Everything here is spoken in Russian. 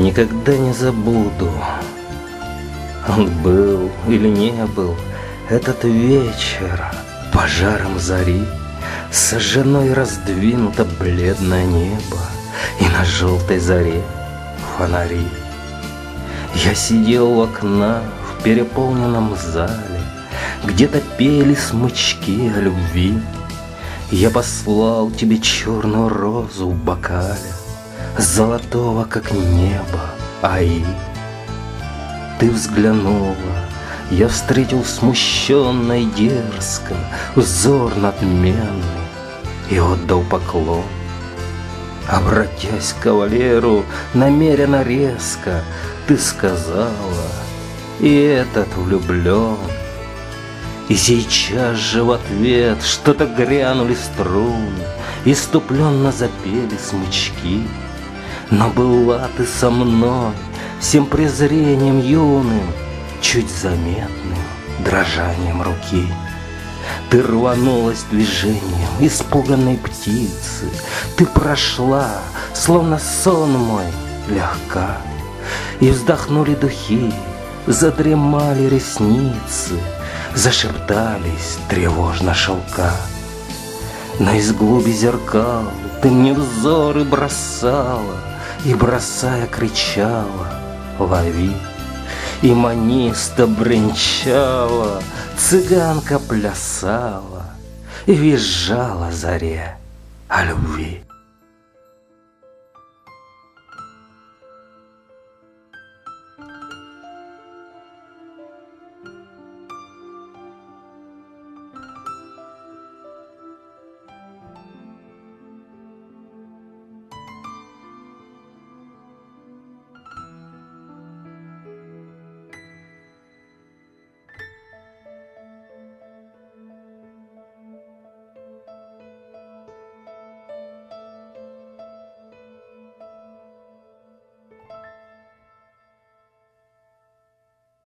Никогда не забуду, он был или не был, этот вечер пожаром зари. Сожжено и раздвинуто бледное небо, и на желтой заре фонари. Я сидел у окна в переполненном зале, где-то пели смычки о любви. Я послал тебе черную розу в бокале, золотого, как небо, аи. Ты взглянула, я встретил смущенно и дерзко взор надменный и отдал поклон. Обратясь к кавалеру намеренно резко, ты сказала: и этот влюблен. И сейчас же в ответ что-то грянули струны, иступленно запели смычки. Но была ты со мной всем презрением юным, чуть заметным дрожанием руки. Ты рванулась движением испуганной птицы, ты прошла, словно сон мой, легка. И вздохнули духи, задремали ресницы, зашептались тревожно шелка. Но из глуби зеркал ты мне взоры бросала, и, бросая, кричала: лови! И маниста бренчала, цыганка плясала и визжала заре о любви.